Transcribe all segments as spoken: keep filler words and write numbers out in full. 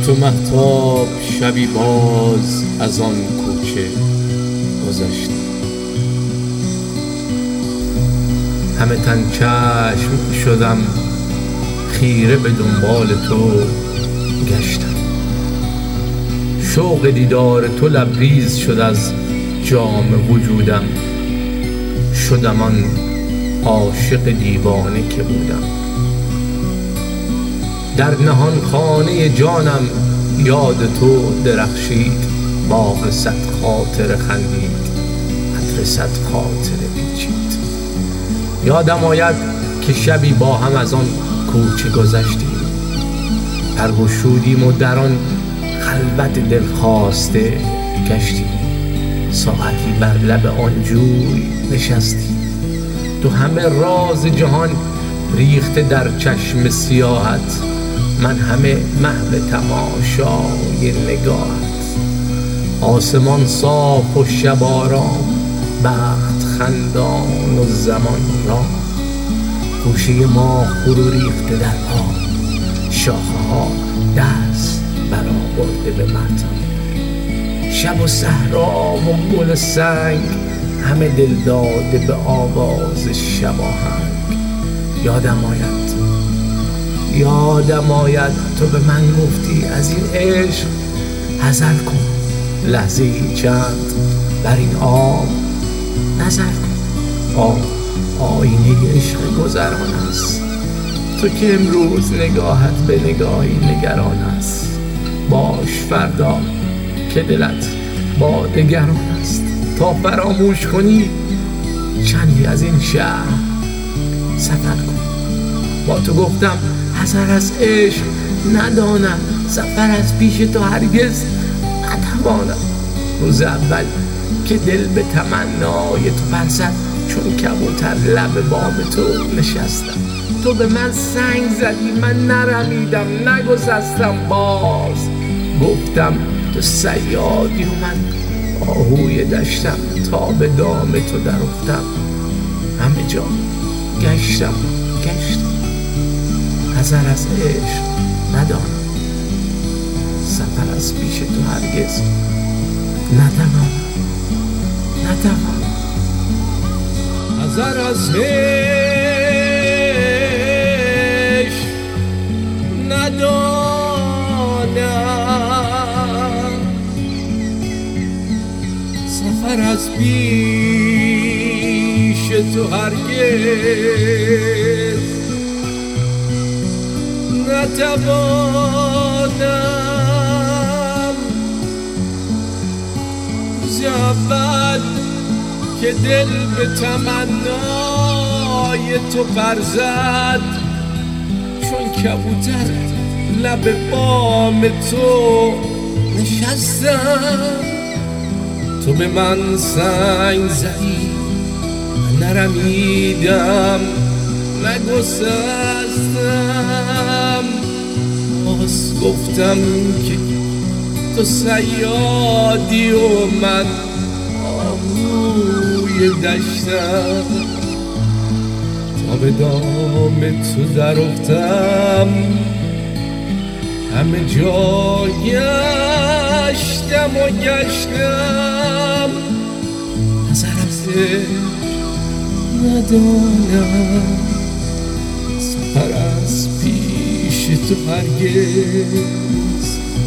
تو مهتاب شبی باز از آن کوچه گذشتم. همه تن چشم شدم خیره به دنبال تو گشتم. شوق دیدار تو لبریز شد از جام وجودم. شدم آن عاشق دیوانه که بودم. در نهان خانه جانم یاد تو درخشید. باغ صد خاطر خندید، عطر صد خاطر پیچید. یادم آید که شبی با هم از آن کوچه گذشتیم. برگشودیم و در آن خلوت دلخواسته گشتیم. ساعتی بر لب آن جوی نشستیم. تو همه راز جهان ریخته در چشم سیاحت، من همه محو تماشای نگاهت. آسمان صاف و شب آرام، بخت خندان و زمان رام. گوشه ما فرو ریخته در آب، شاخه ها دست برآورده به مهتاب. شب و صحرا و گل سنگ، همه دل داده به آواز شباهنگ. یادم آید یادم آید تو به من گفتی از این عشق حذر کن. لحظه چند بر این آب نظر کن. آب آینه عشق گذران است. تو که امروز نگاهت به نگاهی نگران است. باش فردا که دلت با دگران است. تا فراموش کنی چندی از این شهر سفر کن. با تو گفتم حذر از عشق ندانم. سفر از پیش تو هرگز نتوانم. روز اول که دل به تمنای تو پر زد، چون کبوتر لب بام تو نشستم. تو به من سنگ زدی، من نرمیدم نگسستم. باز گفتم تو صیادی و من آهوی دشتم. تا به دام تو در افتم، همه جا گشتم گشتم. حذر از عشق ندانم. سفر از پیش تو هرگز نتوانم نتوانم. حذر از عشق ندانم. سفر از پیش تو هرگز نتوانم. روز اول که دل به تمنای تو پر زد، چون کبوتر لب بام تو نشستم. تو به من سنگ زدی، نرمیدم نگسستم. باز گفتم که تو صیادی و من آهوی دشتم. تا به دام تو در افتم، همه جا گشتم و گشتم. حذر از ندانم. سفر از پیش تو هرگز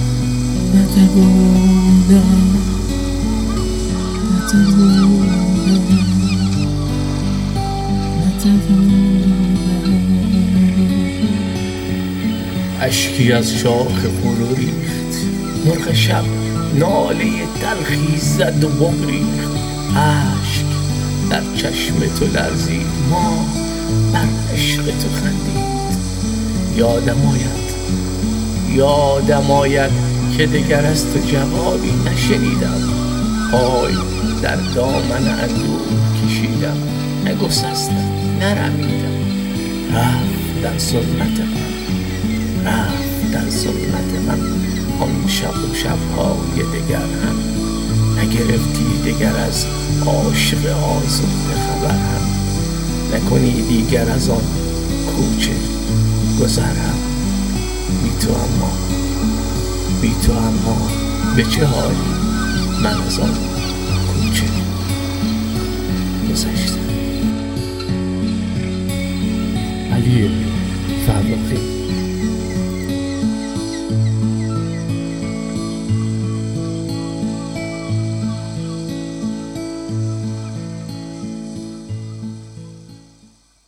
نتوانم نتوانم نتوانم. اشکی از شاخ فرو ریخت. مرغ شب ناله تلخی زد و بگریخت. اشک در چشم تو لرزید، ما بر عشق تو خندید. یادم آید یادم آید که دگر از تو جوابی نشنیدم. پای در دامن اندوه کشیدم، نگسستم نرمیدم. رفت در ظلمت من رفت در ظلمت من آن شب و شبهای دگر هم. نگرفتی دگر از عاشق آزرده خبر هم. نکنی دیگر از آن کوچه گذر هم. بی تو اما بی تو اما به چه حالی من از آن